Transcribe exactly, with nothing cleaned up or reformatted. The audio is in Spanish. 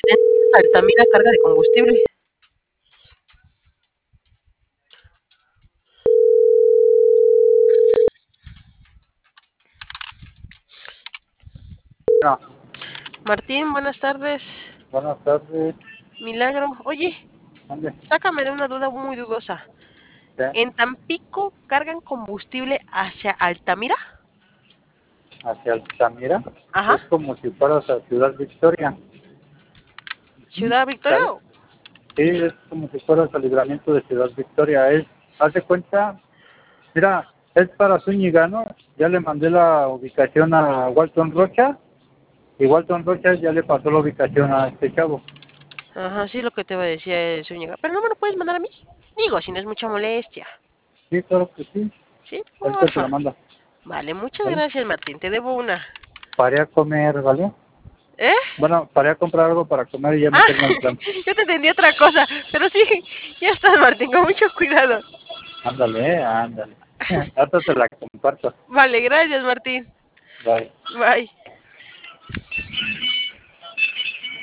Altamira carga de combustible. No. Martín, buenas tardes. Buenas tardes. Milagro. Oye, ¿Dónde? sácame de una duda muy dudosa. ¿Qué? ¿En Tampico cargan combustible hacia Altamira? Hacia Altamira. Ajá. Es como si fueras a Ciudad Victoria. ¿Ciudad Victoria? ¿Sabes? Sí, es como si fueras al libramiento de Ciudad Victoria. Es, haz de cuenta, mira, es para Zúñiga, ¿no? Ya le mandé la ubicación a Walton Rocha y Walton Rocha ya le pasó la ubicación a este chavo. Ajá, sí, lo que te voy a decir es Zúñiga. Pero no me lo puedes mandar a mí. Digo, si no es mucha molestia. Sí, claro que sí. Sí, Ahorita te porfa. la manda. Vale, muchas ¿Vale? gracias, Martín. Te debo una. Para ir a comer, ¿vale? ¿Eh? Bueno, para ir a comprar algo para comer y ya Ah, meterme al plan. yo te entendí otra cosa. Pero sí, ya estás, Martín, con mucho cuidado. Ándale, ándale. Ahorita te la comparto. Vale, gracias, Martín. Bye. Bye.